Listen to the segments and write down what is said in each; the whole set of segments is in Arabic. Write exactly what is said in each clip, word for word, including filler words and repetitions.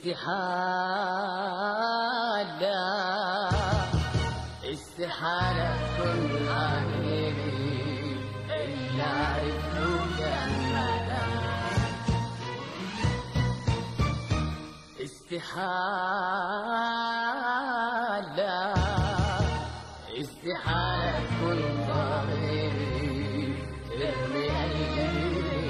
استحالة استحالة كل حبيبي اللي عرفته جمالا. استحالة استحالة كل حبيبي ارمي قلبي.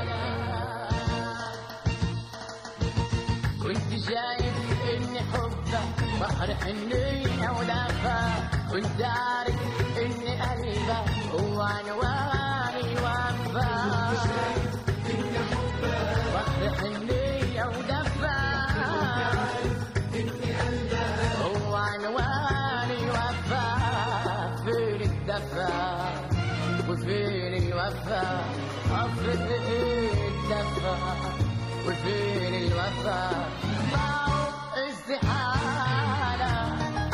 كنت شايف ان حبك بحر حنية ولافة، كنت عارف ان قلبك هو عنواني وفا. كنت شايف ان حبك بحر حنية ولافة، كنت عارف ان قلبك هو عنواني وفا. فين الدفا وفين الوفا؟ فين الدفا وفين الوفا؟ ما هو استحالة.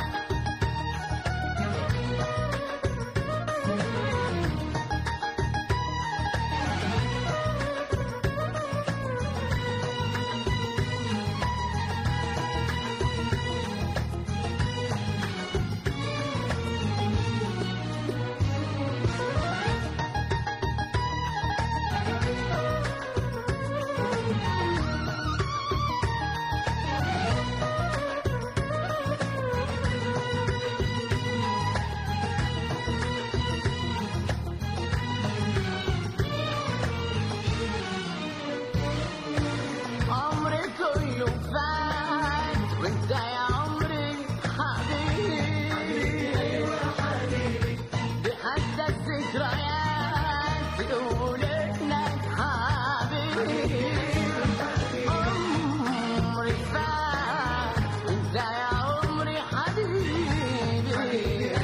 وانت يا عمري حبيبي، بحتى الذكريات تقول انك حبيبي. عمري فات وانت يا عمري حبيبي،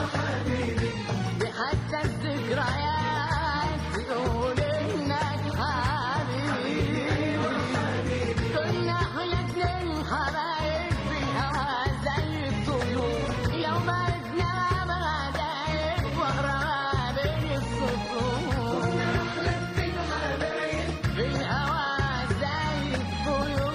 بحتى الذكريات تقول انك حبيبي. كنا احنا اتنين حبايب في الهوا زي الطيور، يوم عرفنا بعدين وهرب بين السطور. كنا احنا اتنين حبايب في الهوا زي الطيور،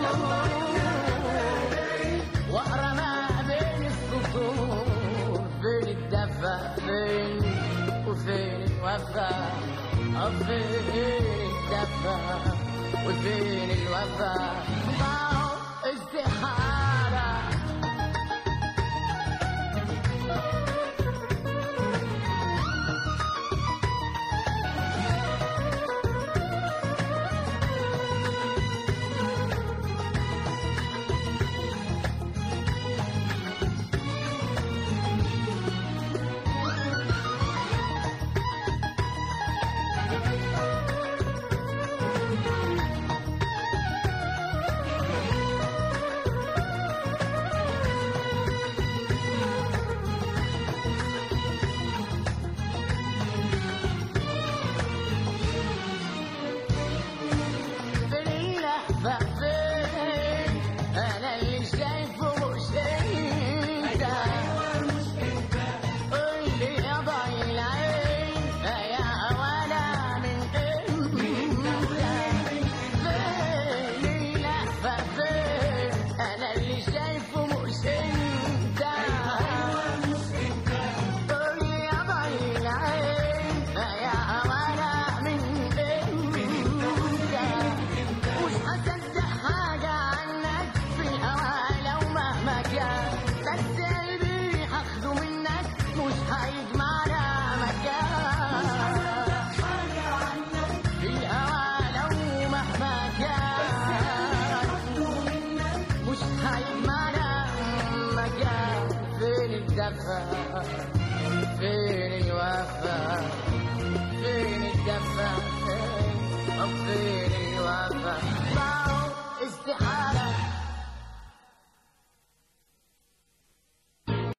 وهرب بين السطور. فين الدفا فين وفين الوفا؟ فين الدفا وفين الوفا؟ ما هو استحالة. أنا اللي شايفه مش انت، قولي يا ضايع العين يا ولا من امتى؟ فين لهفة فين؟ أنا اللي شايفه مش انت، قولي يا ضايع العين يا ولا من امتى؟ مش هصدق حاجة عنك في الهوا لو مهما كان، بس قلبي هاخده منك مش هيجمعنا مكان. في الهوا لو مهما كان مش هيجمعنا مكان. فين الدفا فين الوفا؟ فين الدفا فين الوفا؟